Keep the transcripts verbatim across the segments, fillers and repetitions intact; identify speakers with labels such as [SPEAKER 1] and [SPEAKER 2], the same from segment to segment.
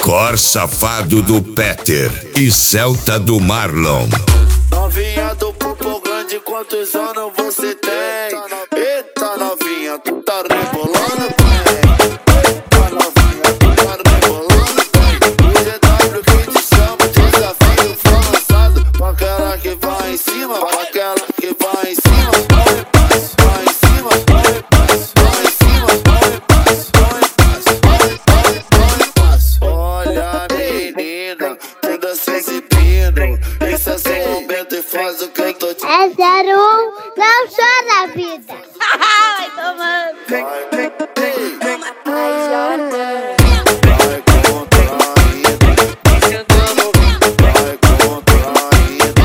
[SPEAKER 1] Cor Safado do Peter e Celta do Marlon.
[SPEAKER 2] Novinha do Popo Grande, quantos anos você tem? Eita novinha, tu tá rebolando bem. Eita novinha, tu tá rebolando bem. O G W que te chama, desafio foi lançado. Pra aquela que vai em cima, pra aquela que vai em cima. Vai em paz, vai em cima, vai em paz, vai em cima, vai em paz, vai em paz, vai em paz, vai em paz. Olha menina, toda se exibindo. Esse é seu momento e faz o que eu tô te...
[SPEAKER 3] É zero um, não chora, vida.
[SPEAKER 4] Vai tomando.
[SPEAKER 2] Vai, vai, vai,
[SPEAKER 4] Vai, Jordan.
[SPEAKER 2] vai contraído, vai contraído, vai contraído,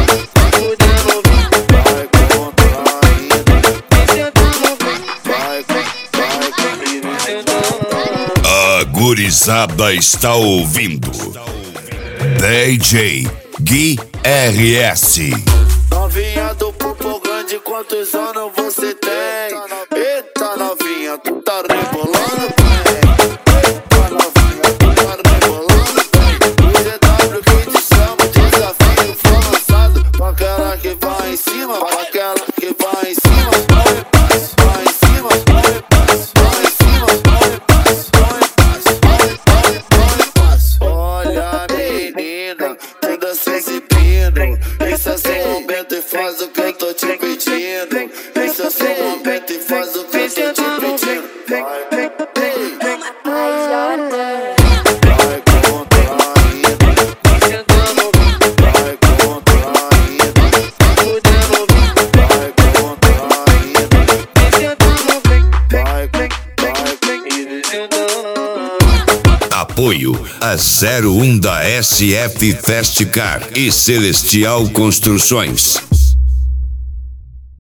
[SPEAKER 2] vai,
[SPEAKER 1] A gurizada está ouvindo D J Gui R S.
[SPEAKER 2] Novinha do Popo Grande, quantos anos você tem? Eita novinha, tu tá rebolando bem. Eita novinha, tu tá rebolando bem. O G W que te chama, desafio foi lançado. Pra aquela que vai em cima, pra aquela que vai em cima. Vai em paz, vai em cima, vai em paz, vai em cima, vai em paz, vai em paz, vai em paz, vai em paz. Olha menina, toda se exibindo. Esse é seu momento e faz o que eu tô te pedindo. Esse é seu momento e faz o que eu tô te pedindo. Vai, vai,
[SPEAKER 4] Vai, Jordan.
[SPEAKER 2] vai contraído, vai contraído, vai contraído, vai, vai.
[SPEAKER 1] Apoio a zero um da S F Festcar e Celestial Construções.